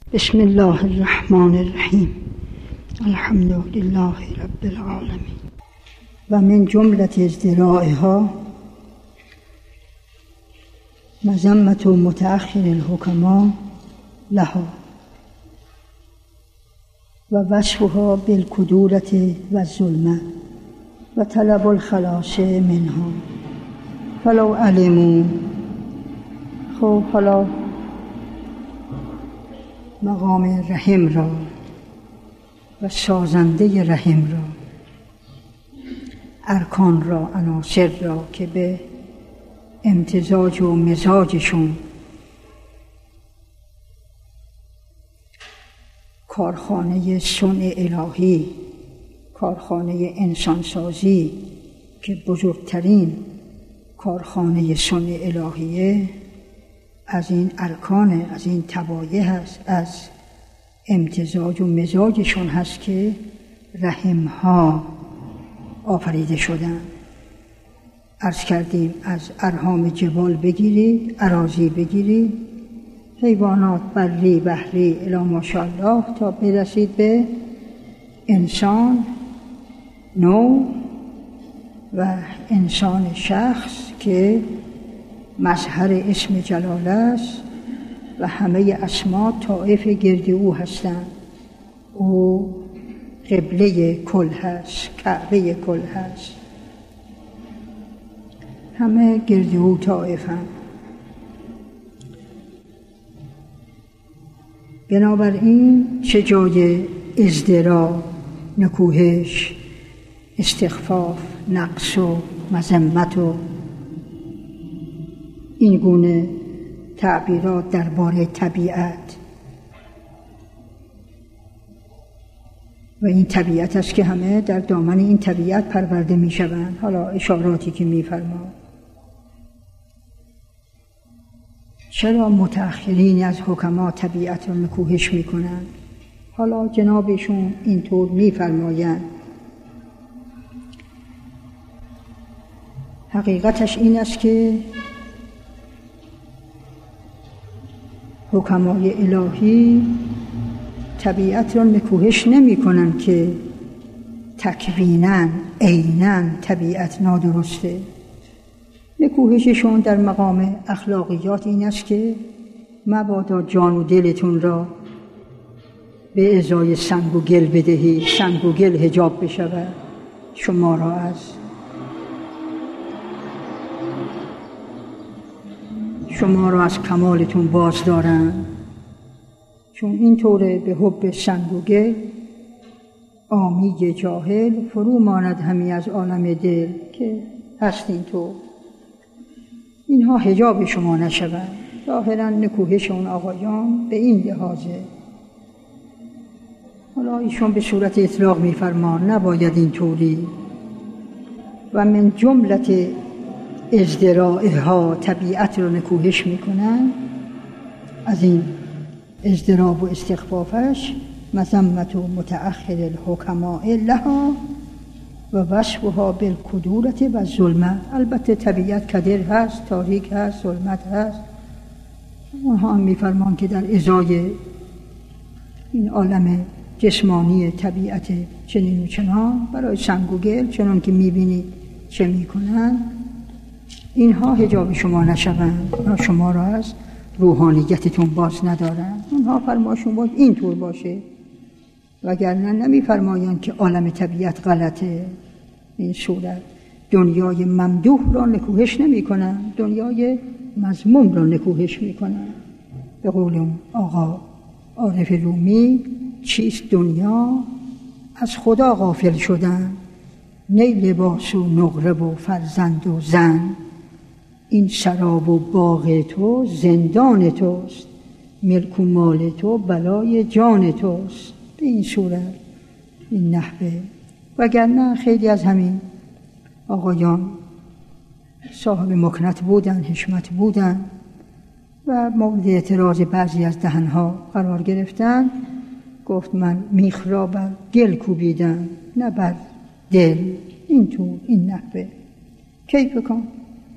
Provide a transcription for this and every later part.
بسم الله الرحمن الرحیم. الحمد لله رب العالمین. و من جملة ازدرائها مذمة متأخر الحکما لها و وصفها بالکدورة و الظلمة و طلب الخلاص منها فلو علموا. خب حالا مقام رحم را و سازنده رحم را، ارکان را، عناصر را که به امتزاج و مزاجشون کارخانه صنع الهی، کارخانه انسانسازی که بزرگترین کارخانه صنع الهیه، از این ارکان، از این طبایع هست، از امتزاج و مزاجشون هست که رحمها آفریده شدن. عرض کردیم از ارحام جبال بگیری، اراضی بگیری، حیوانات بری بحری الی ماشاءالله تا برسید به انسان نوع و انسان شخص که مظهر اسم جلاله است و همه اسما طائف گرد او هستند. او قبله کل هست، کعبه کل هست، همه گرد او طائفند. بنابراین چه جای ازدراء، نکوهش، استخفاف، نقص و مذمت و این گونه تعبیرات درباره طبیعت. و این طبیعت است که همه در دامن این طبیعت پرورده می شوند. حالا اشاراتی که می فرما. چرا متأخرین از حکما طبیعت را نکوهش می کنند؟ حالا جنابشون اینطور می فرمایند. حقیقتش این است که حکمای الهی طبیعت را نکوهش نمی کنند که تکویناً عیناً طبیعت نادرسته. نکوهششون در مقام اخلاقیات این است که مبادا جان و دلتون را به ازای سنگ و گل بدهی، سنگ و گل حجاب بشود شما را از کمالتون باز دارن. چون اینطوره به حب سنگ و گل عامی جاهل فرو ماند همی از عالم دل که هست اینطور. اینها حجاب شما نشوند. ظاهرا نکوهش اون آقایان به این لحاظه. حالا ایشون به صورت اطلاق میفرمان نباید اینطوری. و من جملت ازدرائها طبیعت رو نکوهش میکنن. از این ازدراء و استخفافش مذمت و متأخر الحکماء لها و وصفها بالکدورة و الظلمة. البته طبیعت کدر هست، تاریک هست، ظلمت هست. اونها هم میفرمان که در ازای این عالم جسمانی طبیعت چنین و چنان برای سنگ و گل چنان که میبینید چه میکنن، اینها حجاب شما نشوند، شما را از روحانیتتون باز ندارن. اونها فرماشون باید اینطور باشه، وگرنه نمیفرمایند که عالم طبیعت غلطه. این صورت دنیای ممدوح را نکوهش نمی کنن، دنیای مذموم را نکوهش می کنن. به قول آقا عارف رومی چیست دنیا؟ از خدا غافل شدن، نی لباس و نقره و فرزند و زن. این شراب و باغ تو زندان توست، ملک و مال تو بلای جان توست. به این صورت، این نحوه. وگرنه خیلی از همین آقایان صاحب مکنت بودن، حشمت بودن و مورد اعتراض بعضی از دهنها قرار گرفتن. گفت من میخ را بر گل کوبیدم نه بر دل. اینطور، این نحوه کیف کن.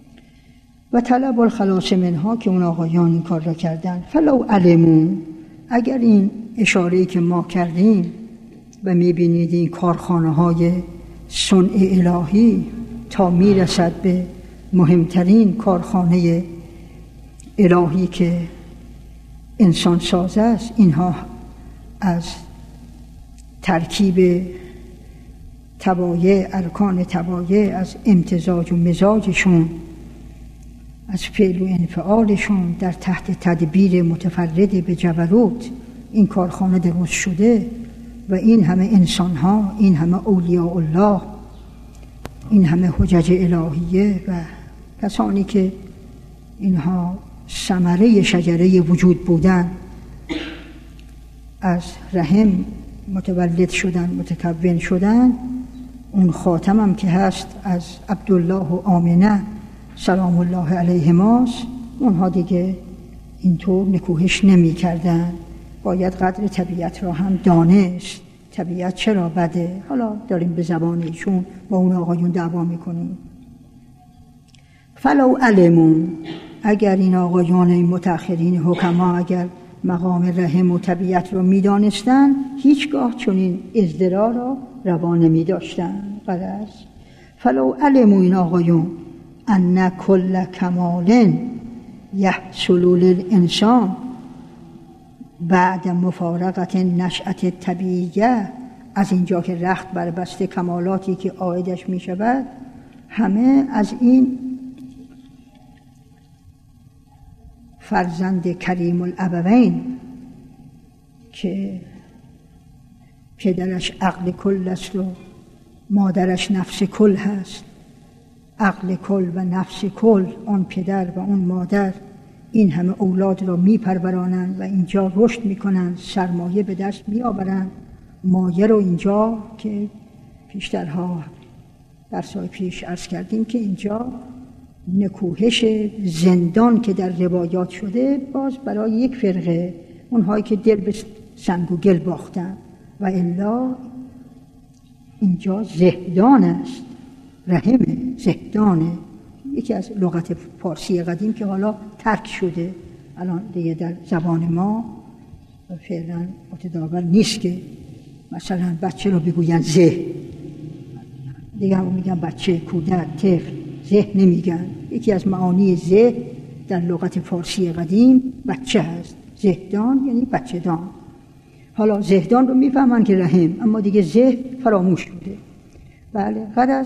و طلب الخلاص منها که اون آقایان این کار را کردن. فلو علمون، اگر این اشاره‌ای که ما کردیم و می‌بینید این کارخانه‌های صنع الهی تا میرسد به مهمترین کارخانه الهی که انسان ساز است، اینها از ترکیب تبایع، ارکان تبایع، از امتزاج و مزاجشون، از فعل و انفعالشون در تحت تدبیر متفرد به جبروت این کارخانه درست شده و این همه انسان‌ها، این همه اولیاء الله، این همه حجج الهیه و کسانی که اینها ثمره شجره وجود بودن از رحم متولد شدن، متکون شدن. اون خاتم هم که هست از عبدالله و آمنه سلام الله علیهماست. اونها دیگه اینطور نکوهش نمی کردن. باید قدر طبیعت را هم دانست. طبیعت چرا بده؟ حالا داریم به زبان ایشون با اون آقایون دعوا میکنیم. فلو علمون، اگر این آقایان این متأخرین حکما اگر مقام رحم و طبیعت را میدانستن، هیچگاه چنین ازدرا را روا نمی داشتن. غرض فلو علمون، این آقایون، ان کل کمال یحصل للانسان بعد مفارقت نشأت طبیعیه، از اینجا که رخت بر بسته کمالاتی که عایدش می شود همه از این فرزند کریم الابوین که پدرش عقل کل است و مادرش نفس کل هست، عقل کل و نفس کل، اون پدر و اون مادر این همه اولاد را میپرورانند و اینجا رشد میکنند، سرمایه به دست میآورند. مایه رو اینجا که پیشترها درس‌های پیش عرض کردیم که اینجا نکوهش زندان که در روایات شده باز برای یک فرقه، اونهایی که دل به سنگ و گل باختن، و الا اینجا زهدان است، رحم زهدانه، یکی از لغت فارسی قدیم که حالا ترک شده، الان دیگه در زبان ما فعلا متداول نیست که مثلا بچه رو بگوین زه، دیگه هم میگن بچه، کودک، طفل، زه نمیگن. یکی از معانی زه در لغت فارسی قدیم بچه هست، زهدان یعنی بچه دان. حالا زهدان رو میفهمن که رحم، اما دیگه زه فراموش شده. بله، غرض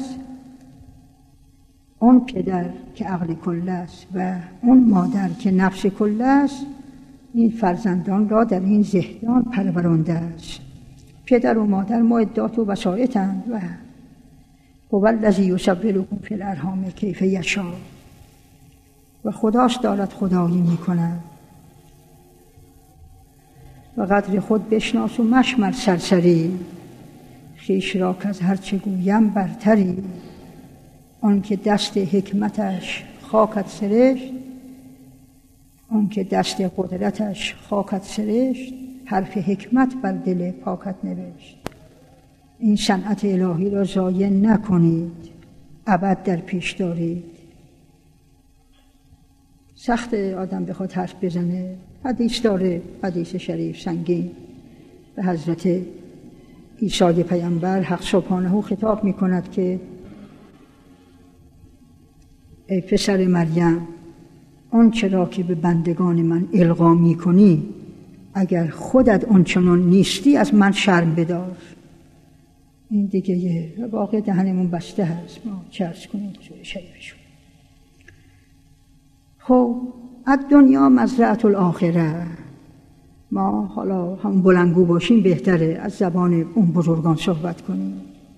اون پدر که عقل کل است و اون مادر که نفس کل است، این فرزندان را در این زهدان پرورانده است. پدر و مادر معدات و وسائطند و هو الذی یصورکم فی الارحام کیف یشاء، و خداش دارد خدایی میکند. و قدر خود بشناس و مشمر سرسری، خویش را که از هر چه گویم برتری. آن که دست حکمتش خاکت سرشت، آن که دست قدرتش خاکت سرشت، حرف حکمت بر دل پاکت نوشت. این صنعت الهی را ضایع نکنید، ابد در پیش دارید. سخت آدم بخواد حرف بزنه. حدیث داره، حدیث شریف سنگین به حضرت عیسی پیامبر حق سبحانه خطاب می کند که ای پسر مریم، آن چرا که به بندگان من القا می کنی، اگر خودت اون چنان نیستی از من شرم بدار. این دیگه یه واقع دهنمون بسته هست، ما چه عرض کنیم حضور شریفشون. خب الدنیا مزرعة الاخره، ما حالا هم بلندگو باشیم بهتره، از زبان اون بزرگان صحبت کنیم.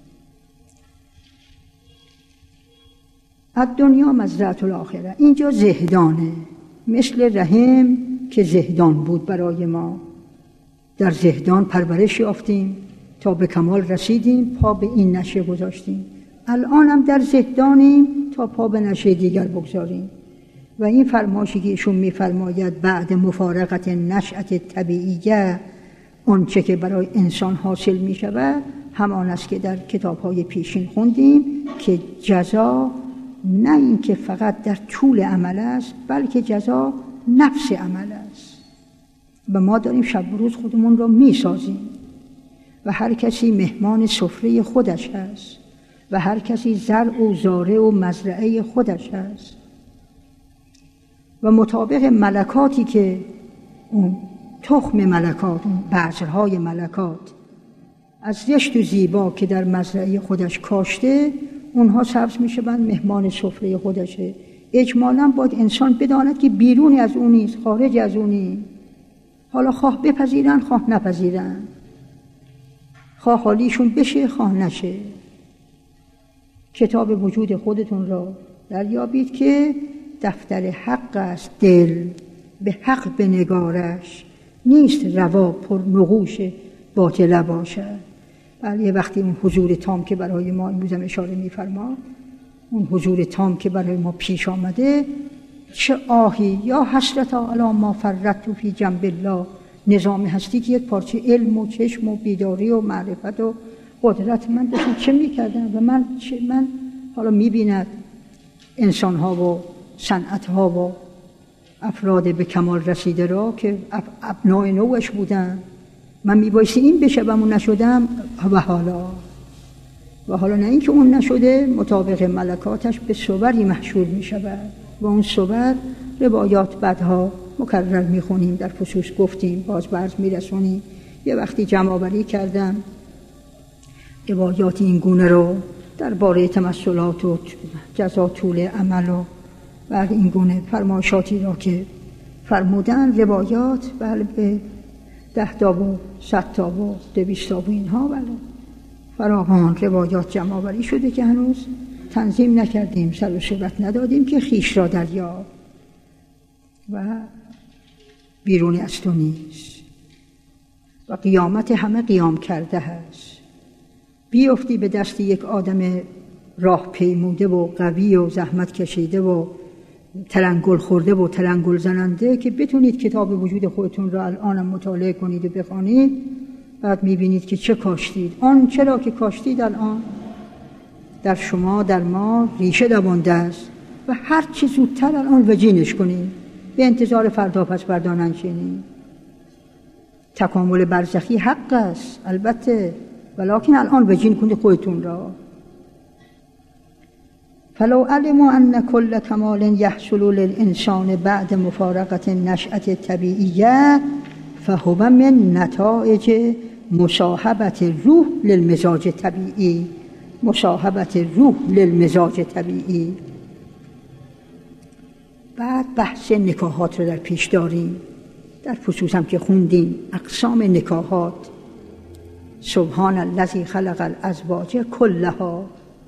الدنیا مزرعة الاخره، اینجا زهدانه، مثل رحم که زهدان بود برای ما. در زهدان پرورش یافتیم تا به کمال رسیدیم، پا به این نشه گذاشتیم. الان هم در زهدانیم تا پا به نشه دیگر بگذاریم. و این فرمایشی که ایشون می‌فرماید بعد مفارقت نشأت طبیعیه، اون چه که برای انسان حاصل می‌شود همان است که در کتاب‌های پیشین خوندیم که جزا نه این که فقط در طول عمل است، بلکه جزا نفس عمل است. و ما داریم شب و روز خودمون رو میسازیم و هر کسی مهمان سفره خودش هست و هر کسی زرع و زاره و مزرعه خودش هست و مطابق ملکاتی که اون تخم ملکات، اون بذرهای ملکات از زشت و زیبا که در مزرعه خودش کاشته، اونها سبز میشوند، مهمان سفره خودشه. اجمالاً باید انسان بداند که بیرونی از اون نیست، خارج از اون نیست. حالا خواه بپذیرن خواه نپذیرن، خواه حالیشون بشه خواه نشه. کتاب وجود خودتون را دریابید که دفتر حق است، دل به حق بنگارش، نیست روا پر نقوش باطله باشد. بله، وقتی اون حضور تام که برای ما امروزم اشاره می‌فرما، اون حضور تام که برای ما پیش آمده، چه آهی یا حسرتا علی ما فرطت فی جنب الله، نظام هستی که یک پارچه علم و چشم و بیداری و معرفت و قدرت من داشتم چه می‌کردم و من حالا می‌بیند انسان‌ها و صنعت‌ها و افراد به کمال رسیده را که ابنای نوعش بودن، من میبایستی این بشم و نشدم و حالا نه اینکه اون نشده، مطابق ملکاتش به صوری محشور میشود و اون صور روایات بعدها مکرر میخونیم، در خصوص گفتیم، باز برز میرسونیم. یه وقتی جمع آوری کردم روایات این گونه رو درباره تمثلات و جزا طول عمل و بعد این گونه فرمایشاتی را که فرمودن، روایات بله به 10 تا و 100 تا و 200 تا و اینها بله فراوان روایات جمع آوری شده که هنوز تنظیم نکردیم، سر و صورت ندادیم که خیش را دریاب و بیرونی از تو نیست و قیامت همه قیام کرده هست. بیفتی به دست یک آدم راه پیموده و قوی و زحمت کشیده و تلنگل خورده و تلنگل زننده که بتونید کتاب وجود خودتون را الان مطالعه کنید و بخوانید، بعد میبینید که چه کاشتید. آن چرا که کاشتید الان در شما، در ما ریشه دوانده است و هر چی زودتر الان وجینش کنید، به انتظار فردا پس فردا ننشینید. تکامل برزخی حق است البته، ولکن الان وجین کنید خودتون را. فلو علموا ان كل کمال یحصل للانسان بعد مفارقه النشأة الطبیعیه فهو من نتایج مصاحبت روح للمزاج طبیعی. مصاحبت روح للمزاج طبیعی. بعد بحث نکاحات رو در پیش داریم، در فصوص هم که خوندیم اقسام نکاحات. سبحان الذی خلق الازواج کلها.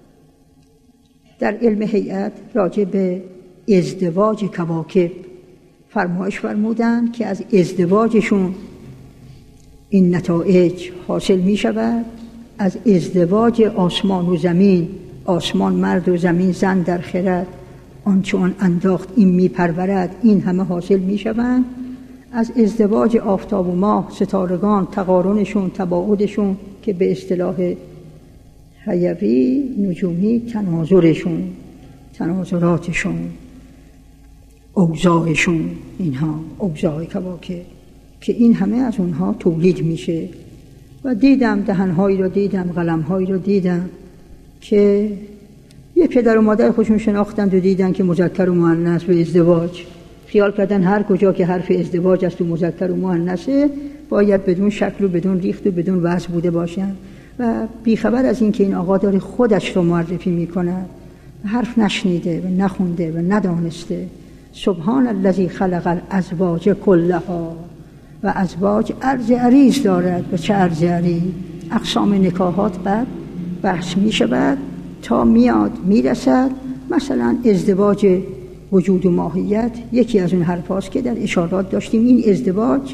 در علم هیئت راجع به ازدواج کواکب فرمایش فرمودند که از ازدواجشون این نتایج حاصل می شود. از ازدواج آسمان و زمین، آسمان مرد و زمین زن در خرد، آنچه آن انداخت این می پرورد، این همه حاصل می شوند. از ازدواج آفتاب و ماه، ستارگان، تقارنشون، تباعدشون که به اصطلاح حیوی نجومی تناظرشون، تناظراتشون، اوضاعشون، اینها اوضاع کواکب که این همه از اونها تولید میشه. و دیدم دهنهایی رو دیدم، قلمهایی رو دیدم که یه پدر و مادر خودشون شناختند و دیدن که مذکر و مؤنث به ازدواج، خیال کردن هر کجا که حرف ازدواج است و مذکر و مؤنثه باید بدون شکل و بدون ریخت و بدون وضع بوده باشن و بیخبر از این که این آقا داره خودش رو معرفی میکنه، حرف نشنیده و نخونده و ندانسته. سبحان الذی خلق الازواج کلها. و ازواج عرض عریض دارد و چه عرض عریض. اقسام نکاحات بعد بحث می شود تا میاد میرسد. مثلا ازدواج وجود و ماهیت یکی از اون حرفاست که در اشارات داشتیم. این ازدواج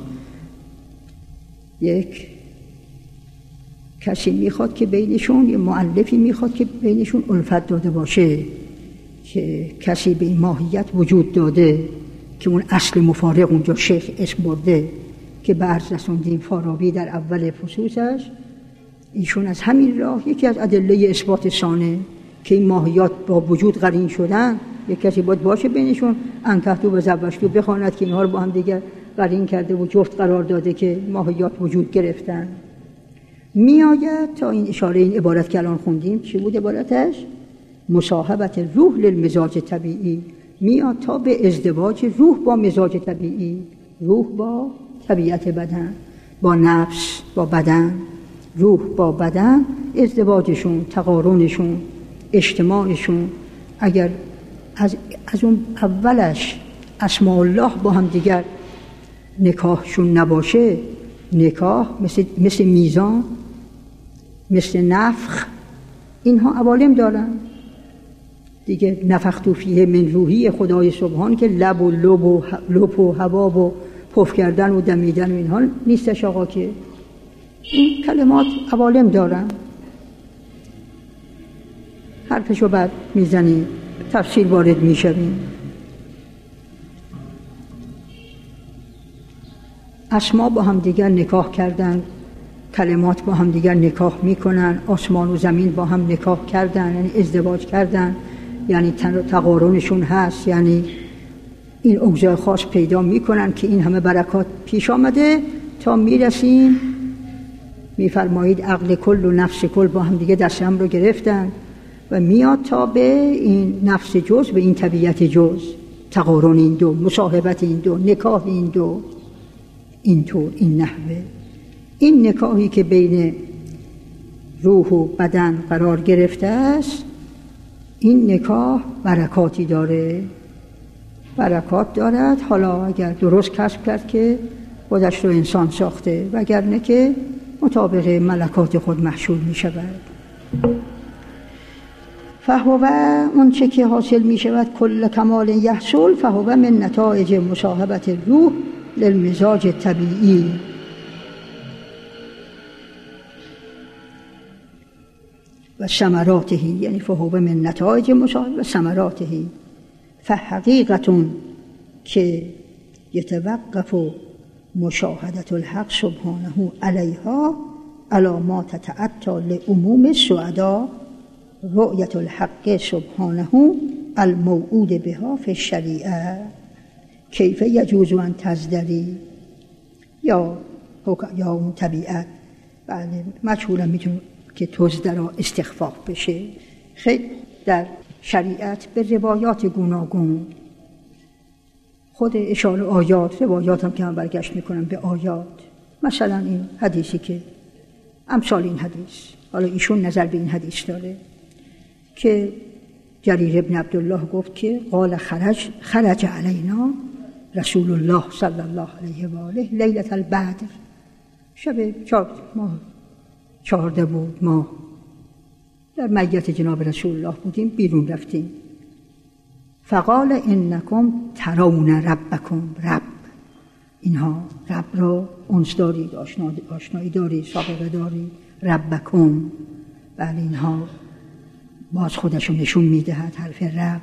یک کسی میخواد که بینشون، یه مؤلفی میخواد که بینشون الفت داده باشه، که کسی به این ماهیت وجود داده که اون اصل مفارق اونجا شیخ اسم برده که برز رسوندیم فارابی در اول فصوصش. ایشون از همین راه یکی از ادله اثبات ثانه که این ماهیات با وجود قرین شدن، یک کسی باید باشه بینشون، انکحتوا و زوجتوا بخواند که اینها رو با هم دیگر قرین کرده و جفت قرار داده که ماهیات وجود گرفتن. میآید تا این اشاره این عبارت که الان خوندیم چی بود عبارتش؟ مصاحبت روح للمزاج طبیعی، میاد تا به ازدواج روح با مزاج طبیعی، روح با طبیعت بدن، با نفس، با بدن، روح با بدن، ازدواجشون، تقارنشون، اجتماعشون. اگر از اون اولش اسماء الله با هم دیگر نکاحشون نباشه، نکاح مثل میزان، مثل نفخ، اینها عوالم دارن دیگه. نفخت فیه من روحی خدای سبحان که لب و لب و هوا و پف کردن و دمیدن و اینها نیستش آقا، که این کلمات عوالم دارن. حرفشو بعد میزنیم، تفسیر وارد میشویم. اسما با هم دیگر نکاح کردن، کلمات با هم دیگر نکاح میکنن، آسمان و زمین با هم نکاح کردن، یعنی ازدواج کردن، یعنی تقارنشون هست، یعنی این اوضاع خاص پیدا میکنن که این همه برکات پیش آمده تا میرسیم. میفرمایید عقل کل و نفس کل با هم دیگه دست هم رو گرفتن و میاد تا به این نفس جز، به این طبیعت جز، تقارن این دو، مصاحبت این دو، نکاح این دو، اینطور، این نحوه. این نکاحی که بین روح و بدن قرار گرفته است، این نکاح برکاتی داره، برکات دارد. حالا اگر درست کسب کرد که خودش رو انسان ساخته، وگرنه که مطابق ملکات خود محشور می شود. فهو اون چه که حاصل می شود کل کمال یحصل، فهو من نتایج مصاحبت روح للمزاج طبیعی. و ثمراته، یعنی فهو من نتایج مصاحبت و ثمراته. فحقیقتون که یتوقف مشاهدت الحق سبحانه علیها علی ما تتأتی لعموم السعداء رؤیت الحق سبحانه الموعود بها فی الشریعه کیف یجوز ان تزدری یا اون طبیعت. بله مجهولا میتونه که تزدرا استخفاف بشه. خیلی در شریعت به روایات گوناگون، خود اشاره آیات، روایات هم که من برگشت میکنم به آیات، مثلا این حدیثی که امثال این حدیث، حالا ایشون نظر به این حدیث داره که جریر ابن عبدالله گفت که قال خرج علینا رسول الله صلی الله علیه و آله لیلة البدر، شب 14 بود، ما در میت جناب رسول الله بودیم، بیرون رفتیم. فقال انکم ترون ربکم، رب، اینها رب را انس دارید، آشنایی دارید، سابقه دارید. ربکم، بله اینها باز خودشو نشون میدهد حرف رب.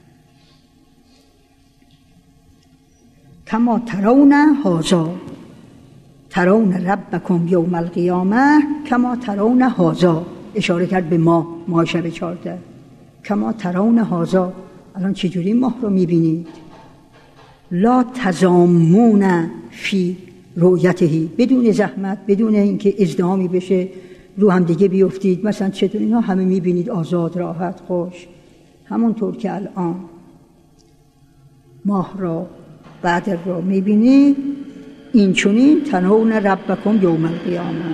کما ترون هذا، ترون ربکم یوم القیامه کما ترون هذا، اشاره کرد به ما شب 14. کما ترون هذا، الان چجوری ماه رو میبینید؟ لا تزامون فی رؤیته، بدون زحمت، بدون اینکه ازدحامی بشه، رو هم دیگه بیفتید، مثلا چطور اینا همه میبینید آزاد، راحت، خوش، همونطور که الان ماه را، بدر را میبینید، این چونین تنون ربکم یوم القیامه.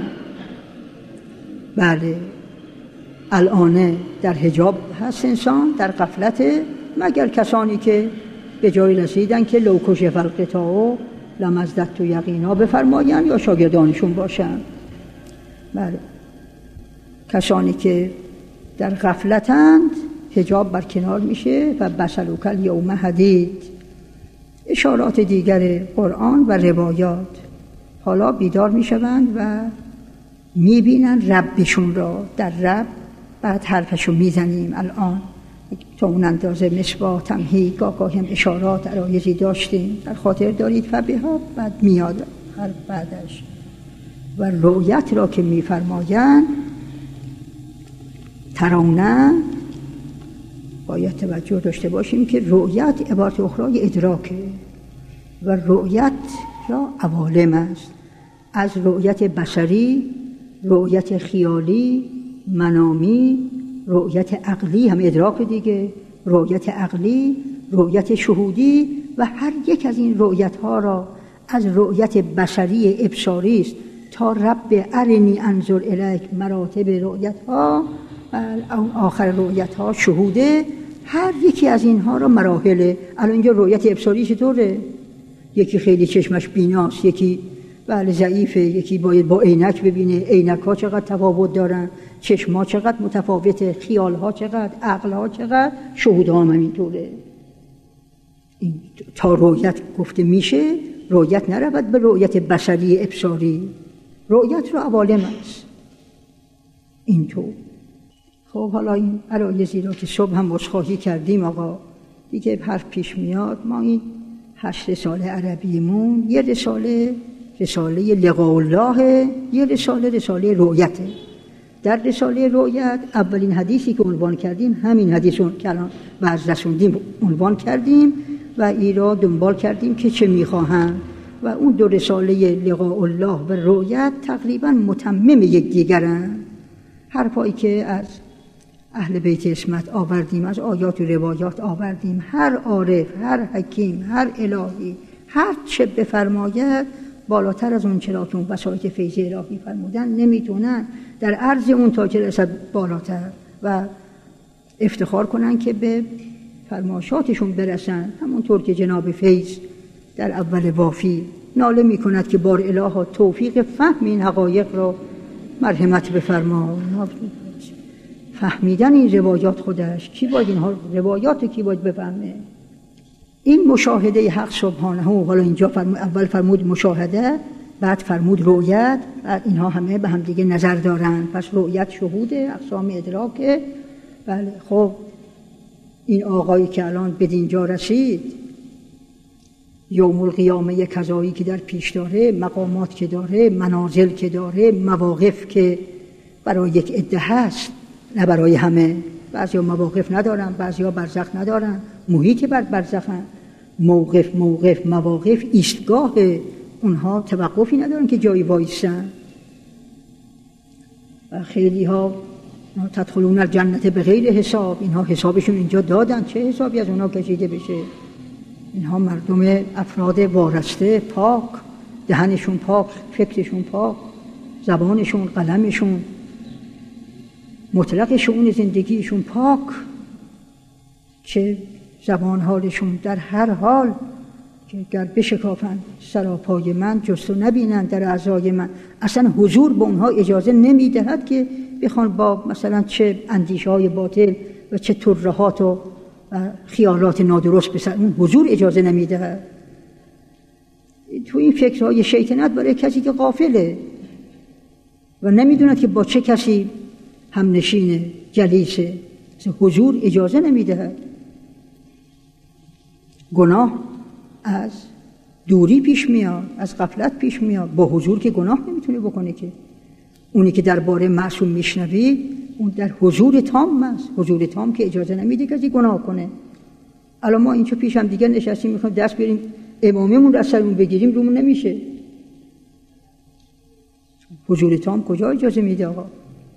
بله الان در حجاب هست انسان، در غفلت، مگر کسانی که به جای رسیدن که لو کشف الغطاء لمزددت یقینا بفرمایند یا شاگردانشون باشن. بله کسانی که در غفلتند حجاب برکنار میشه و بسلوک الیوم حدید. اشارات دیگر قرآن و روایات، حالا بیدار میشوند و میبینن ربشون را در رب. بعد حرفشو میزنیم الان تا اون اندازه مصباح، تمهید، گاهی هم اشارات عرایزی داشتیم، در خاطر دارید. فبها بعد میاد حرف بعدش. و رؤیت را که میفرمایند ترونه، باید توجه داشته باشیم که رؤیت عبارت اخرای ادراکه و رؤیت یا عوالم است. از رؤیت بصری، رؤیت خیالی، منامی، رؤیت عقلی، هم ادراک دیگه، رؤیت عقلی، رؤیت شهودی، و هر یک از این رؤیت ها را از رؤیت بصری ابصاری است تا رب ارنی انظر الیک مراتب رؤیت ها و آخر رؤیت ها شهوده. هر یکی از اینها را مراحله. الان اینجا رؤیت ابصاری چطوره؟ یکی خیلی چشمش بیناست، یکی بله ضعیفه، یکی باید با عینک ببینه. عینک ها چقدر تفاوت دارن، چشم ها چقدر متفاوته، خیال ها چقدر، عقل ها چقدر، شهود ها هم همینطوره. این تا رؤیت گفته میشه، رؤیت نرود به رؤیت بصری ابصاری، رؤیت رو عوالم است اینطور. خب حالا این عرایضی را که صبح هم عذرخواهی کردیم آقا دیگه حرف پیش میاد. ما این 8 رساله عربیمون، یه رساله لقاء الله، یه رساله رؤیته. در رساله رؤیت اولین حدیثی که عنوان کردیم همین حدیثون که الان بعض رسوندیم عنوان کردیم و ای را دنبال کردیم که چه میخواهند، و اون 2 رساله لقاء الله و رؤیت تقریبا متمم یکدیگرند. حرفایی که از اهل بیت عصمت آوردیم، از آیات و روایات آوردیم، هر عارف، هر حکیم، هر الهی هر چه بفرماید بالاتر از اون چرا که اون وسایط فیض الهی فرمودن نمیتونن در عرض اون تا که رسد بالاتر و افتخار کنن که به فرمایشاتشون برسن. همونطور که جناب فیض در اول وافی ناله میکند که بار الها توفیق فهم این حقایق را مرحمت بفرما. فهمیدن این روایات خودش، کی باید اینها روایات کی باید بفهمه؟ این مشاهده حق سبحانه، حالا اینجا اول فرمود مشاهده، بعد فرمود رؤیت، بعد اینها همه به هم دیگه نظر دارن. پس رؤیت شهوده، اقسام ادراکه. بله خب این آقایی که الان به دینجا رسید، یوم القیامه کذایی که در پیش داره، مقامات که داره، منازل که داره، مواقف که برای یک عده هست نه برای همه. بعضیا مواقف ندارن، بعضیا برزخ ندارن، محیط بر برزخن. موقف مواقف ایستگاه اونها توقفی ندارن که جایی وایسن. و خیلی ها تدخلون الجنت به غیر حساب، اینها حسابشون اینجا دادن، چه حسابی از اونها کشیده بشه؟ اینها مردم افراد وارسته، پاک، دهنشون پاک، فکرشون پاک، زبانشون، قلمشون، مطلق شؤون زندگیشون پاک، که زبان حالشون در هر حال که گر بشکافند سراپای من جستو نبینند در اعضای من. اصلا حضور به اونها اجازه نمیدهد که بخوان با مثلا چه اندیشه‌های باطل و چه ترهات و خیالات نادرست بسر اون حضور اجازه نمیدهد. تو این فکرهای شیطنت برای کسی که غافله و نمیدوند که با چه کسی هم نشینه، جلیسه، حضور اجازه نمیدهد. گناه از دوری پیش میاد، از غفلت پیش میاد. با حضور که گناه نمیتونه بکنه که. اونی که درباره معصوم میشنوید اون در حضور تام است، حضور تام که اجازه نمیده کسی گناه کنه. الان ما اینجا پیش هم دیگه نشستیم میخوایم دست بریم اماممون رو از سرمون بگیریم، رومون نمیشه. حضور تام کجا اجازه میده آقا؟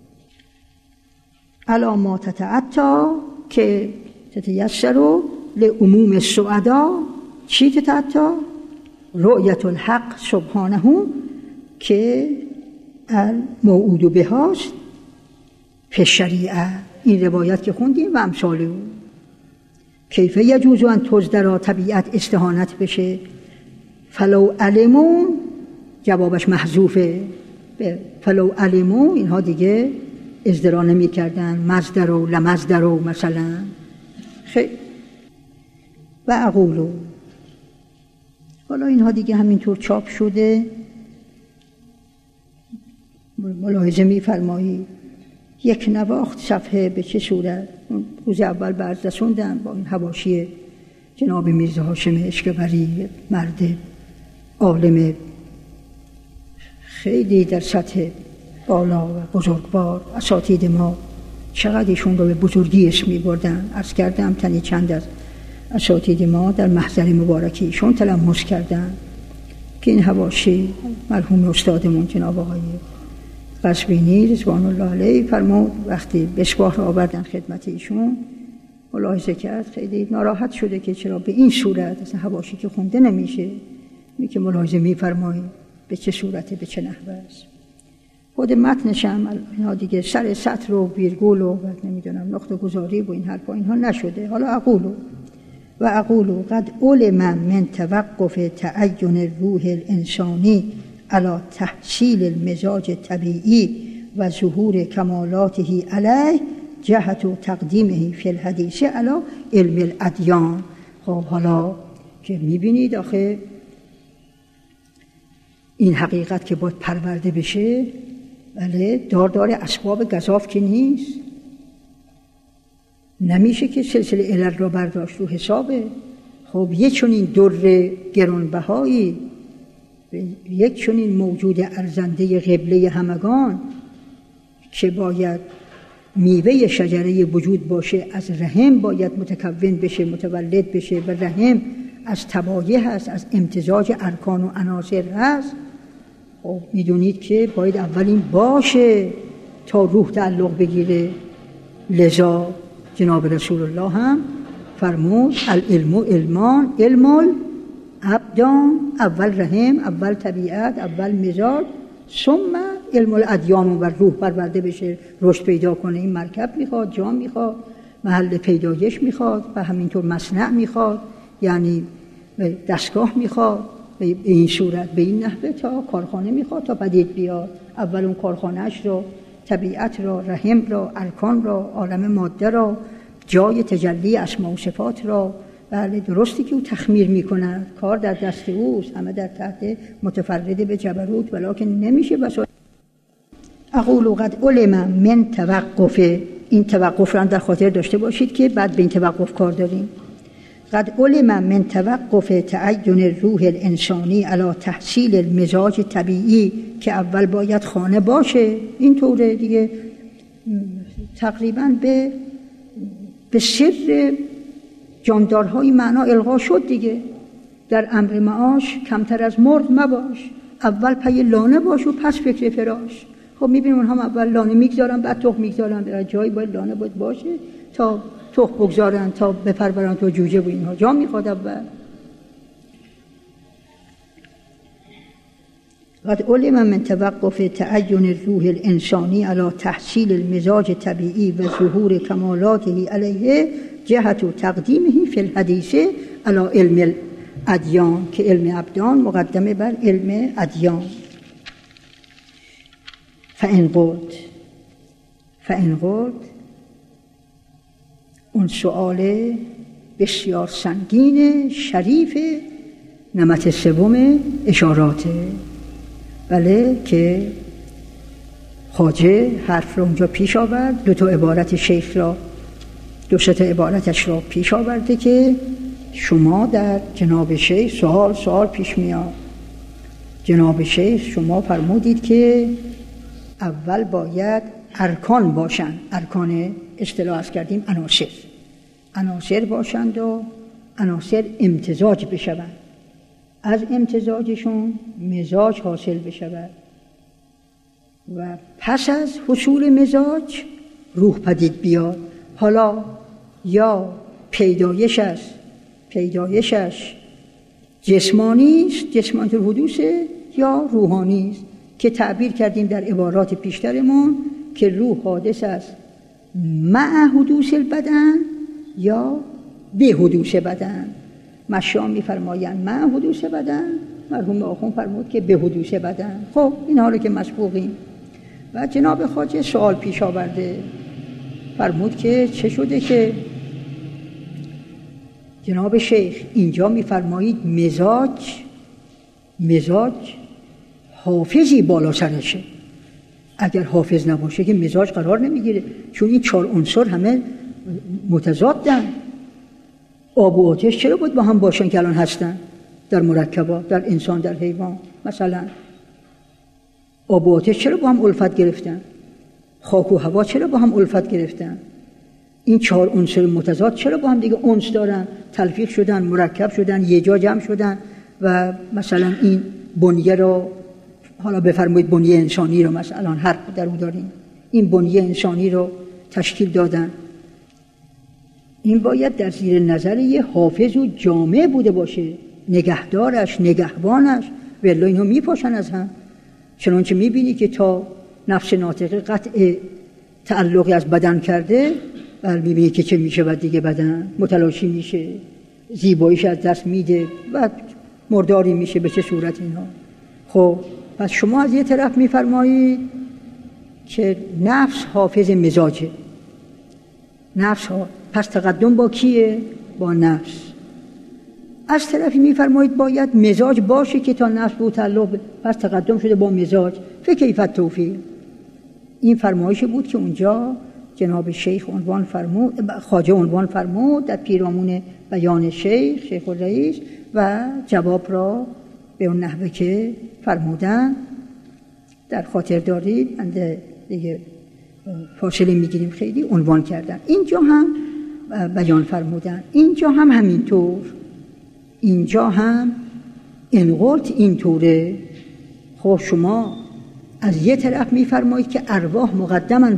علامات تتعطا که تتیسر لعموم السعدا. چی تتعطا؟ رؤیت الحق سبحانه که الموعود بهاست فی الشریعه. این روایت که خوندیم و امثال او. کیف یجوز ان تزدر طبیعت استهانت بشه؟ فلو علمون، جوابش محذوفه. فلو علمون اینها دیگه ازدرا نمی کردن، مزدر و لمزدر و مثلا. خیلی و اقولو، حالا اینها دیگه همینطور چاپ شده. ملاحظه می فرمایی یک نواخت صفحه به چه صورت. روز اول برز رسوندم با این حواشی جناب میرزا هاشم اشکبری، مرد عالم خیلی در سطح بالا و بزرگوار. اساتید ما چقدر ایشون رو به بزرگی اسم می بردن. عرض کردم تنی چند از اساتید ما در محضر مبارکی ایشون تلمس کردن که این حواشی مرحوم استادمون جناب آقای قزوینی رضوان الله علیه فرمود وقتی بسپاه رو آوردن خدمت ایشون ملاحظه کرد خیلی ناراحت شده که چرا به این صورت اصلا حواشی که خونده نمیشه. می که ملاحظه میفرمایید به چه صورته به چه نحوه است. خود متنش هم اینا دیگه سر سطر و ویرگول و نمیدونم نقطه گذاری و این حرفا اینها نشده. حالا اقولو قد علم من توقف تعین الروح الانسانی علی تحصیل المزاج طبیعی و ظهور کمالاته علیه جهت تقدیمه فی الحدیث علی علم الادیان. خب حالا که میبینید آخه این حقیقت که باید پرورده بشه بله دار اسباب گزاف که نیست، نمیشه که سلسله علل را برداشت رو حسابه. خب یک چنین در گرانبهایی، یک چنین موجود ارزنده قبله همگان که باید میوه شجره وجود باشه، از رحم باید متکون بشه متولد بشه و رحم از تبایع هست، از امتزاج ارکان و عناصر هست. خب میدونید که باید اولین باشه تا روح تعلق بگیره. لذا جناب رسول الله هم فرمود العلم علمان، علم الابدان، اول رحم، اول طبیعت، اول مزاج، ثم علم الادیان و روح پرورده بشه رشد پیدا کنه. این مرکب میخواد، جا میخواد، محل پیدایش میخواد و همینطور مصنع میخواد، یعنی دستگاه میخواد به این صورت به این نحوه تا کارخانه میخواد تا پدید بیاد. اول اون کارخانهش رو، طبیعت را، رحم را، ارکان را، عالم ماده را، جای تجلی اسماء و صفات را. بله درستی که او تخمیر میکند، کار در دست اوست، همه در تحت متفرد به جبروت، ولکن نمیشه بسا. اقول قد علم من توقف، این توقف را در خاطر داشته باشید که بعد به این توقف کار داریم. قد علم من توقف تعین الروح الانسانی علی تحصیل المزاج طبیعی، که اول باید خانه باشه. این طوره دیگه تقریبا به سر جاندارهای معنا القا شد دیگه. در امر معاش کمتر از مرغ مباش، اول پی لانه باش و پس فکر فراش. خب میبینیم اونها اول لانه میگذارن بعد تخم میگذارن، در جایی باید لانه باشه تا تخم بگذارن تا بپرورن تا جوجه و اینها جا میخواد اول. قد علم من توقف تعین الروح الانسانی علی تحصیل المزاج طبیعی و ظهور کمالاته علیه جهت تقدیمه فی الحدیث علی علم الادیان، که علم ابدان مقدمه بر علم ادیان. فإن قلت اون سؤال بسیار سنگین شریف نمط سوم اشاراته. بله که خواجه حرف رو اونجا پیش آورد، دو تا عبارت شیخ را، دو سه تا عبارتش را پیش آورده که شما در جناب شیخ سوال پیش میاد. جناب شیخ شما فرمودید که اول باید ارکان باشند، ارکان اصطلاح از کردیم عناصر باشند و عناصر امتزاج بشوند، از امتزاجشون مزاج حاصل بشود و پس از حصول مزاج روح پدید بیاد. حالا یا پیدایشش جسمانی است، جسمانی الحدوث، یا روحانی است که تعبیر کردیم در عبارات پیشترمون که روح حادث است مع حدوث البدن یا به حدوث بدن. مشام می‌فرمایند مع حدوث بدن، مرحوم آخوند فرمود که به حدوث بدن. خب این حالا که مسبوقیم. و جناب خواجه سوال پیش آورده، فرمود که چه شده که جناب شیخ اینجا می‌فرمایید مزاج حافظی بالا سرشه، اگر حافظ نباشه که مزاج قرار نمیگیره، چون این 4 عنصر همه متضادن. آب و آتش چرا باید با هم باشن که الان هستن در مرکبات، در انسان، در حیوان؟ مثلا آب و آتش چرا با هم الفت گرفتن؟ خاک و هوا چرا با هم الفت گرفتن؟ این 4 عنصر متضاد چرا با هم دیگه انس دارن، تلفیق شدن، مرکب شدن، یه جا جمع شدن و مثلا این بنیه را، حالا بفرمایید بنیه انسانی رو مثلا حرف در او داریم، این بنیه انسانی رو تشکیل دادن. این باید در زیر نظر یه حافظ و جامع بوده باشه، نگهدارش، نگهبانش، ولی اینها میپاشن از هم. چنانچه میبینی که تا نفس ناطقه قطع تعلقی از بدن کرده، میبینی که چه میشه و دیگه بدن متلاشی میشه، زیباییش از دست میده و مرداری میشه. به چه صورت اینها؟ خب پس شما از یه طرف میفرمایید که نفس حافظ مزاجه، نفس ها، پس تقدم با کیه؟ با نفس. از طرفی میفرمایید باید مزاج باشه که تا نفس به تعلق، پس تقدم شده با مزاج. فکیف التوفیق. این فرمایش بود که اونجا جناب شیخ عنوان فرمود، خواجه عنوان فرمود در پیرامون بیان شیخ الرئیس و جواب را به اون نحوه که فرمودن در خاطر دارید. انده دیگه فاصله میگیریم، خیلی عنوان کردن. اینجا هم بیان فرمودن، اینجا هم همینطور، اینجا هم انقلت اینطوره. خب شما از یه طرف میفرمایید که ارواح مقدمن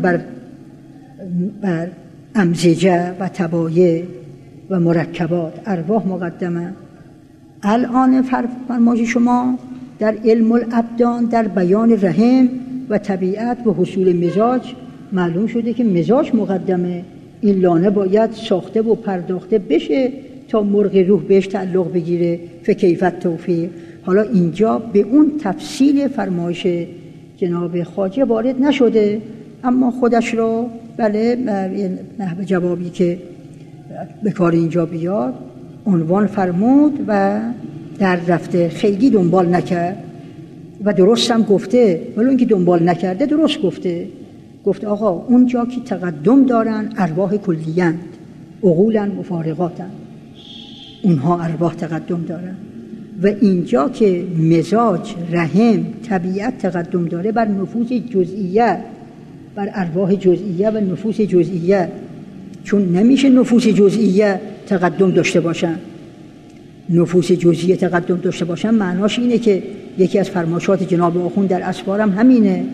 بر امزجه و تبایع و مرکبات، ارواح مقدمن. الان فرمایش شما در علم الابدان در بیان رحم و طبیعت و حصول مزاج معلوم شده که مزاج مقدمه. این لانه باید ساخته و پرداخته بشه تا مرغ روح بهش تعلق بگیره. فکیف التوفیق. حالا اینجا به اون تفصیل فرمایش جناب خواجه وارد نشده، اما خودش رو بله نحو جوابی که به کار اینجا بیاد عنوان فرمود و در رفته، خیلی دنبال نکرد و درست هم گفته. ولی اون که دنبال نکرده درست گفت آقا اونجا که تقدم دارن ارواح کلیند، عقولن مفارقاتن، اونها ارواح تقدم دارن. و اینجا که مزاج، رحم، طبیعت تقدم داره بر نفوس جزئیه، بر ارواح جزئیه و نفوس جزئیه، چون نمیشه نفوس جزئیه تقدم داشته باشن. نفوس جزئیه تقدم داشته باشن معناش اینه که یکی از فرمایشات جناب آخوند در اسفار هم همینه.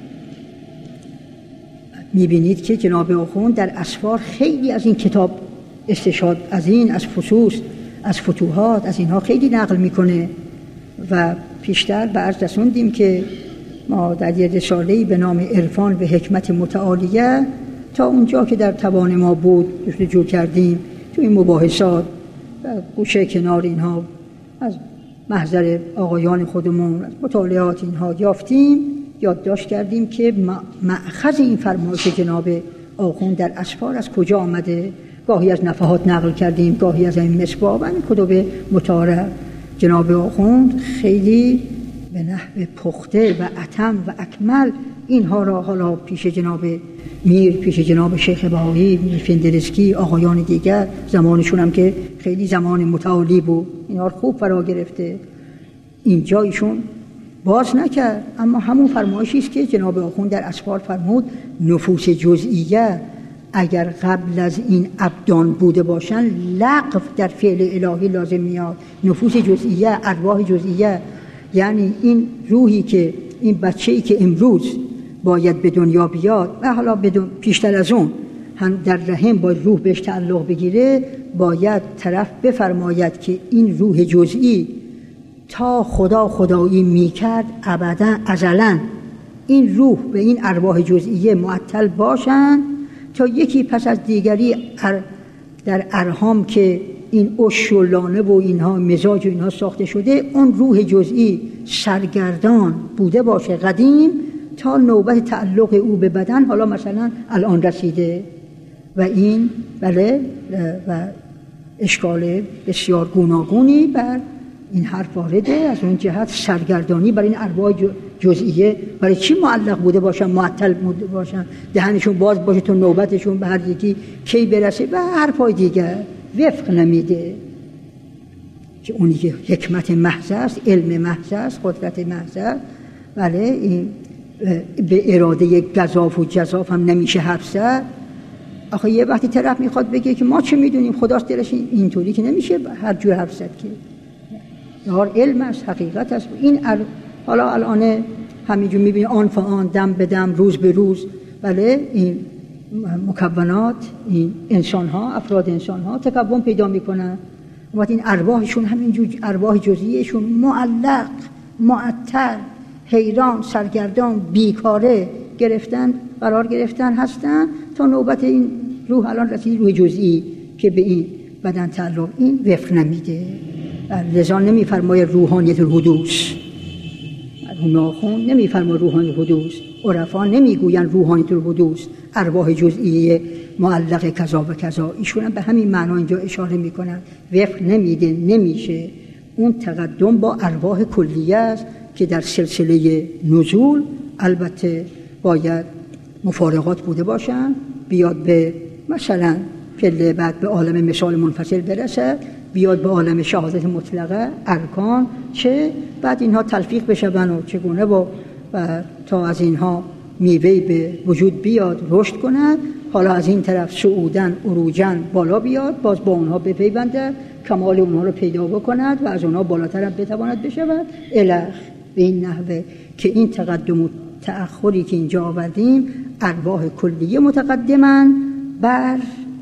میبینید که جناب آخوند در اسفار خیلی از این کتاب استشهاد، از فصوص، از فتوحات، از اینها خیلی نقل میکنه. و پیشتر به عرض رسوندیم که ما در یه رساله‌ای به نام عرفان و حکمت متعالیه تا اونجا که در توان ما بود جستجو کردیم تو این مباحثات و گوشه کنار اینها از محضر آقایان خودمون، از مطالعات اینها یافتیم، یادداشت کردیم که مأخذ این فرمایش جناب آخوند در اسفار از کجا آمده. گاهی از نفحات نقل کردیم، گاهی از این مصباح و این کتب متعارف. جناب آخوند خیلی به نحو پخته و اتم و اکمل اینها را حالا پیش جناب میر، پیش جناب شیخ بهایی، فندرسکی، آقایان دیگر، زمانشون هم که خیلی زمان متعالی بود، اینها رو خوب فرا گرفته. اینجا ایشون باز نکرد، اما همون فرمایشی است که جناب آخوند در اسفار فرمود نفوس جزئیه اگر قبل از این ابدان بوده باشن لغو در فعل الهی لازم میاد. نفوس جزئیه، ارواح جزئیه، یعنی این روحی که این بچه‌ای که امروز باید به دنیا بیاد و حالا پیشتر از اون هم در رحم باید روح بهش تعلق بگیره، باید طرف بفرماید که این روح جزئی تا خدایی میکرد ابدا ازلا این روح و این ارواح جزئیه معطل باشن تا یکی پس از دیگری در ارحام که این عش و لانه و اینها مزاج و اینها ساخته شده، اون روح جزئی سرگردان بوده باشه قدیم تا نوبت تعلق او به بدن حالا مثلا الان رسیده. و این بله و اشکال بسیار گوناگونی بر این حرف وارده. از اون جهت سرگردانی برای این ارواح جزئیه برای چی معلق بوده باشن، معطل بوده باشن، دهنشون باز باشه تا نوبتشون به هر یکی کی برسه و حرفای دیگر وفق نمیده. که اونی که حکمت محض است، علم محض است، قدرت محض است، بله این به اراده گزاف و جزاف هم نمیشه حرف زد. آخه یه وقتی طرف میخواد بگه که ما چه میدونیم، خداست دلش اینطوری که نمیشه هر جور حرف زد که نهار علم است، حقیقت است. این حالا الان همینجور میبینی آن فآن، دم به دم، روز به روز، بله، این مکونات، این انسان ها، افراد انسان ها تکون پیدا میکنن و این ارواحشون همینجور ارواح جزئیشون معلق، معطل، حیران، سرگردان، بیکاره قرار گرفتن هستن تا نوبت این روح الان رسید، روح جزئی که به این بدن تعلق این وفق نمیده. لذا نمیفرماید روحانیت الحدوث، مرحوم آخوند نمیفرماید روحانیت الحدوث، عرفا نمیگوین روحانیت الحدوث، ارواح جزئی معلق کذا و کذا. ایشون هم به همین معنا اینجا اشاره میکنن، وفق نمیده، نمیشه. اون تقدم با ارواح کلیه است که در سلسله نزول البته باید مفارقات بوده باشن، بیاد به مثلا پله بعد به عالم مثال منفصل برسد، بیاد به عالم شهادت مطلقه، ارکان چه، بعد اینها تلفیق بشون و چگونه و تا از اینها میوهی به وجود بیاد، رشد کند. حالا از این طرف صعودن، عروجن بالا بیاد، باز با اونها بپیونده، کمال اونها رو پیدا بکند و از اونها بالاتر هم بتواند بشود الخ. به این نحوه که این تقدم و تأخری که اینجا آوردیم، ارواح کلیه متقدمن بر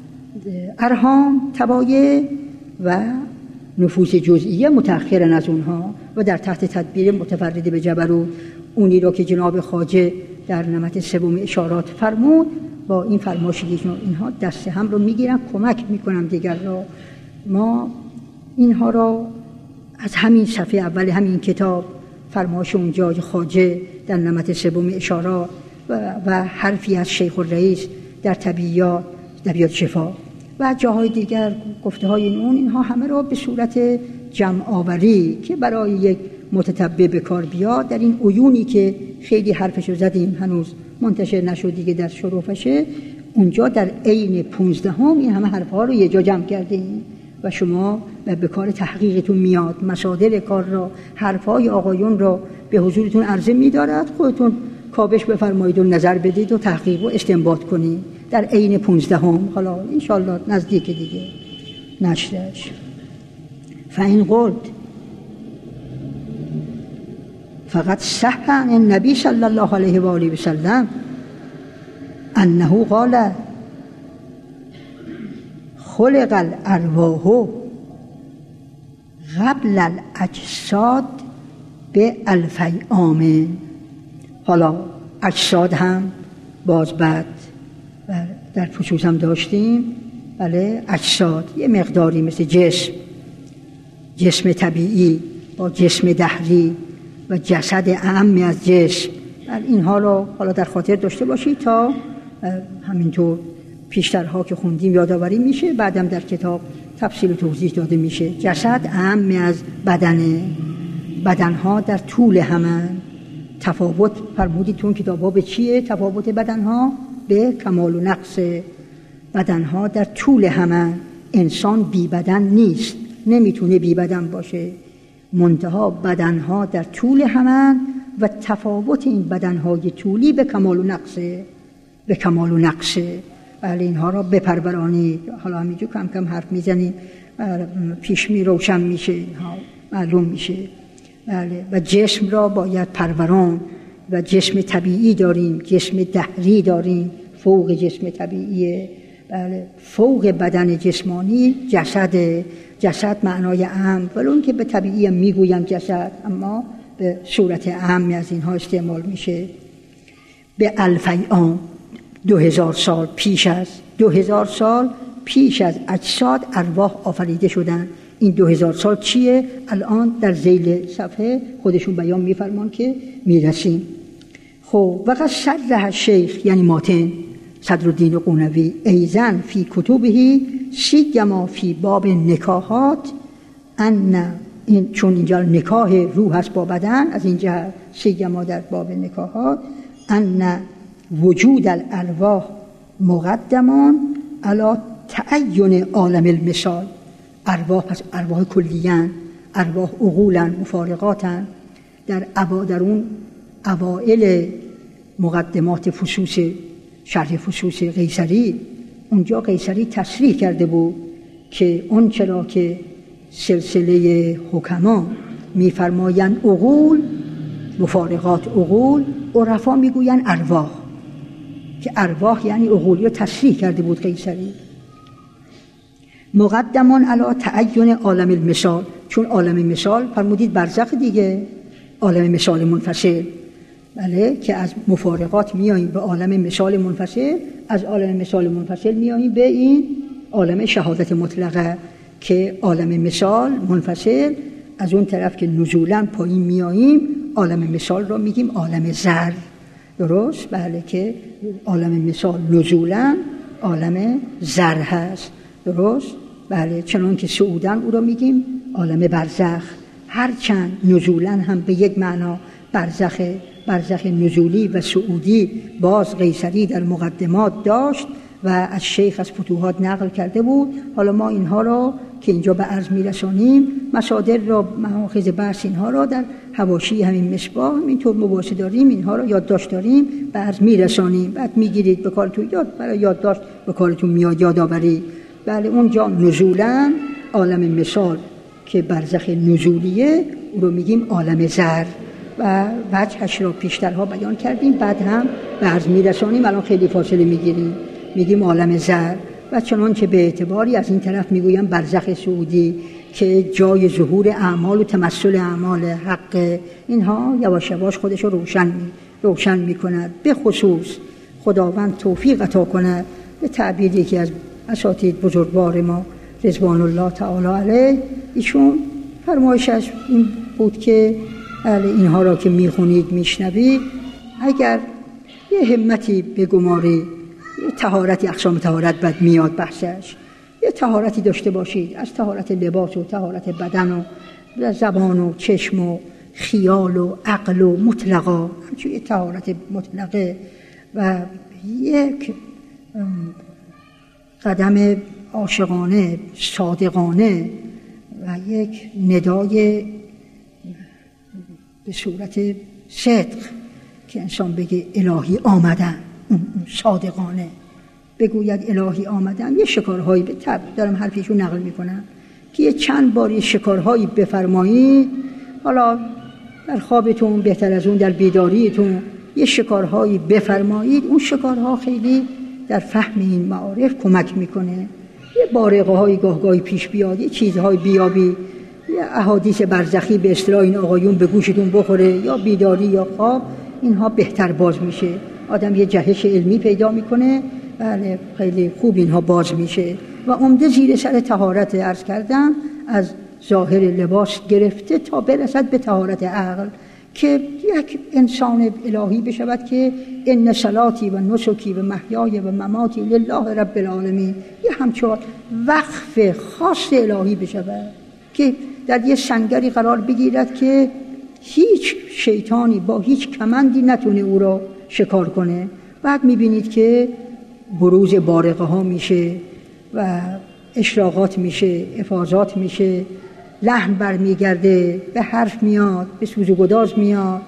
ارحام تبایع و نفوس جزئیه متأخرن از اونها و در تحت تدبیر متفرد به جبروت. اونی را که جناب خواجه در نمط سوم اشارات فرمود، با این فرمایشی که اینها دست هم رو میگیرن، کمک میکنن دیگر را. ما اینها را از همین صفحه اول همین کتاب، فرمایش اونجا خواجه در نمط سوم اشارات و حرفی از شیخ الرئیس در طبیعیات شفا و جاهای دیگر گفته های اینها همه را به صورت جمع آوری که برای یک متتبع به کار بیاد، در این عیونی که خیلی حرفشو زدیم هنوز منتشر نشد دیگه در شروفشه، اونجا در عین 15 این همه حرفها رو یه جا جمع کردیم و شما به کار تحقیقتون میاد. مصادر کار را، حرفهای آقایون را به حضورتون عرضه می‌دارد، خودتون کاوش بفرمایید و نظر بدید و تحقیق و استنباط کنید در عین 15. حالا انشالله نزدیک دیگه نشدش. فإن قلت فقط صح عن النبی صلی الله علیه و آله و سلم انه قال خلق الارواح قبل الاجساد به الفی عام. حالا اجساد هم باز بعد در فصوص هم داشتیم، بله، اجساد یه مقداری مثل جسم طبیعی با جسم دهری و جسد اعم از جسم، اینها رو حالا در خاطر داشته باشید تا همینطور پیشترها که خوندیم یادآوری میشه، بعدم در کتاب تفصیل و توضیح داده میشه. جسد اعم از بدنها در طول همه. تفاوت فرمودید تو اون کتاب‌ها به چیه؟ تفاوت بدنها به کمال و نقص. بدنها در طول همه. انسان بی بدن نیست، نمیتونه بی بدن باشه، منتها بدنها در طول همه و تفاوت این بدنهای طولی به کمال و نقصه. بله، اینها را بپرورانید. حالا همینجور کم کم حرف میزنیم، پیش می روشن میشه، اینها معلوم میشه. بله، و جسم را باید پروران و جسم طبیعی داریم، جسم دهری داریم، فوق جسم طبیعیه. بله، فوق بدن جسمانی جسد معنای اعم، ولی اون که به طبیعی هم میگویم جسد، اما به صورت اعم از اینها استعمال میشه. به الفی عام، 2000 سال پیش از اجساد ارواح آفریده شدن. این 2000 سال چیه؟ الان در ذیل صفحه خودشون بیان میفرمان که میرسیم. خب وقت صرح شیخ یعنی ماتن صدرالدین قونوی ایزن فی کتبه سیما فی باب نکاحات این چون اینجا نکاح روح هست با بدن، از اینجا سیما در باب نکاحات ان وجود الارواح مقدمان علی تعین عالم المثال. ارواح پس ارواح کلیان، ارواح عقولن، مفارقاتن. در اون اوائل مقدمات فصوص شرح فصوص قیصری، اونجا قیصری تصریح کرده بود که اون چرا که سلسله حکما میفرمایند عقول، مفارقات عقول، عرفا میگویند ارواح، که ارواح یعنی عقول. یا تصریح کرده بود قیصری. مقدمان علی تعین عالم المثال، چون عالم مثال فرمودید برزخ دیگه، عالم مثال منفصل، بله، که از مفارقات میاییم به عالم مثال منفصل، از عالم مثال منفصل میاییم به این عالم شهادت مطلقه، که عالم مثال منفصل از اون طرف که نزولا پایین میاییم عالم مثال رو میگیم عالم ذر. درست؟ بله، که عالم مثال نزولا عالم ذر هست. درست؟ بله، چنان که صعوداً او رو میگیم عالم برزخ. هرچند نزولاً هم به یک معنا برزخ نزولی و صعودی باز قیصری در مقدمات داشت و از شیخ از فتوحات نقل کرده بود. حالا ما اینها را که اینجا به عرض میرسانیم، مصادر را، مآخذ بحث اینها را در حواشی همین مصباح اینطور مباحثه داریم، اینها را یادداشت داریم به عرض میرسانیم، بعد میگیرید به کارتون، برای یادداشت به کارتون میاد، یادآوری. بله، اونجا نزولاً عالم مثال که برزخ نزولیه او رو میگیم عالم ذر و وجهش را پیشترها بیان کردیم، بعد هم به عرض میرسانیم. الان خیلی فاصله میگیریم، میگیم عالم ذر. و چنان که به اعتباری از این طرف میگویم برزخ سعودی که جای ظهور اعمال و تمثل اعمال حق، اینها یواش یواش خودش رو روشن میکند. به خصوص خداوند توفیق عطا کند، به تعبیری که از اساتید بزرگوار ما رضوان الله تعالی علیه، ایشون فرمایشش این بود که اینها را که میخونید میشنوید، اگر یه همتی بگماری، یه طهارتی، اقسام طهارت بعد میاد بحثش، یه طهارتی داشته باشید، از طهارت لباس و طهارت بدن و زبان و چشم و خیال و عقل و مطلقا، همچون یه طهارت مطلقه و یک قدم عاشقانه صادقانه و یک ندای به صورت صدق که انسان بگه الهی آمدن، صادقانه بگوید الهی آمدن. یه شکارهایی به طب دارم حرفیشو نقل میکنم که یه چند باری شکارهایی بفرمایید، حالا در خوابتون بهتر از اون در بیداریتون یه شکارهایی بفرمایید، اون شکارها خیلی در فهم این معارف کمک میکنه. یه بارقه های گاهگاهی پیش بیاد، یه چیزهای بیابی، یه احادیث برزخی به اصطلاح این آقایون به گوشتون بخوره، یا بیداری یا خواب، اینها بهتر باز میشه. آدم یه جهش علمی پیدا میکنه، بله خیلی خوب اینها باز میشه. و عمده زیر سر طهارت عرض کردم، از ظاهر لباس گرفته تا برسد به طهارت عقل، که یک انسان الهی بشود که ان صلاتی و نسکی و محیای و مماتی لله رب العالمین، یه همچون وقف خاص الهی بشود که در یه سنگری قرار بگیرد که هیچ شیطانی با هیچ کمندی نتونه او را شکار کنه. بعد میبینید که بروز بارقه ها میشه و اشراقات میشه، افاضات میشه، لحن برمیگرده، به حرف میاد، به سوز و گداز میاد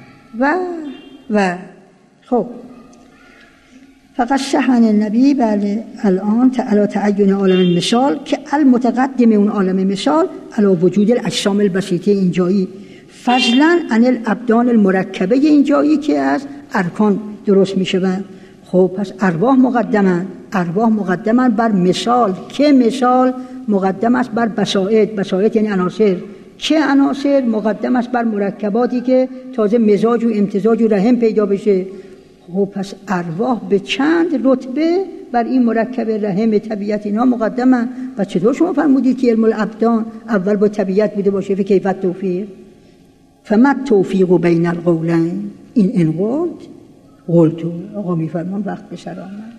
و خب فقط شهن النبی. بله، الان علی تعین عالم المثال که المتقدم اون عالم مثال علی وجود الاجسام البسیطه اینجایی، فضلا عن الابدان المرکبه اینجایی که از ارکان درست میشوند. خب پس ارواح مقدمن بر مثال، که مثال مقدم است بر بسائط، بسائط یعنی عناصر، که عناصر مقدم است بر مرکباتی که تازه مزاج و امتزاج و رحم پیدا بشه. خب پس ارواح به چند رتبه بر این مرکب رحم طبیعت اینا مقدمن. و چطور شما فرمودید که علم الابدان اول با طبیعت بوده باشه؟ فکیف التوفیق؟ فما توفیق بین القولین این قلت آقا میفرمان وقت به سر آمد.